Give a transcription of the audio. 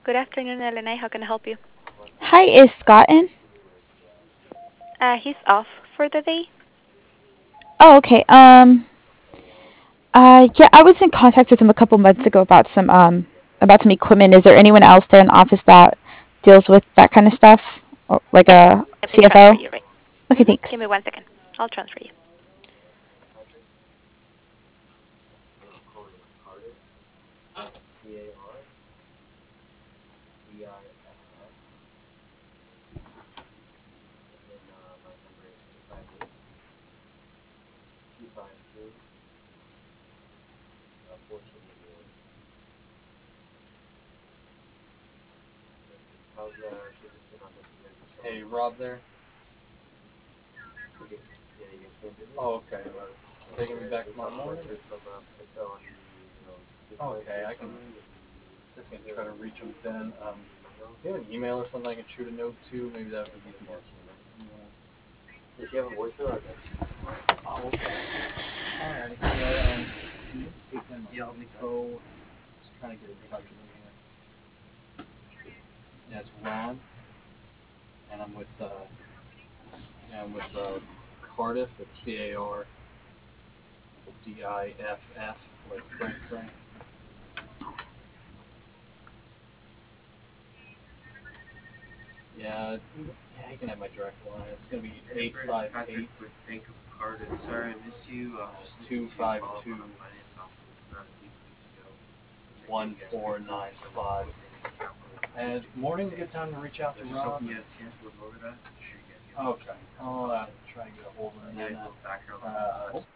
Good afternoon, Elena. How can I help you? Hi, is Scott in? He's off for the day. Oh, okay. Yeah, I was in contact with him a couple months ago about some equipment. Is there anyone else there in the office that deals with that kind of stuff, or like Yeah, a let me transfer CFO? you, right? Okay, Give me thanks. 1 second. I'll transfer you. Hey, Rob there? Oh, okay. Taking me back tomorrow morning? Okay, I can definitely try to reach him then. Do you have an email or something I can shoot a note to? Maybe that would be easier. Oh, okay. Alright. Yeah, let me go. Just trying to get in touch with him here. Yeah, it's Ron, and I'm with Cardiff. It's CARDIFF, like Frank. Yeah, yeah, you can have my direct line. It's gonna be 858 252 1495. And morning's a good time to reach out to Rob. Okay, I'll try and get a hold of him then.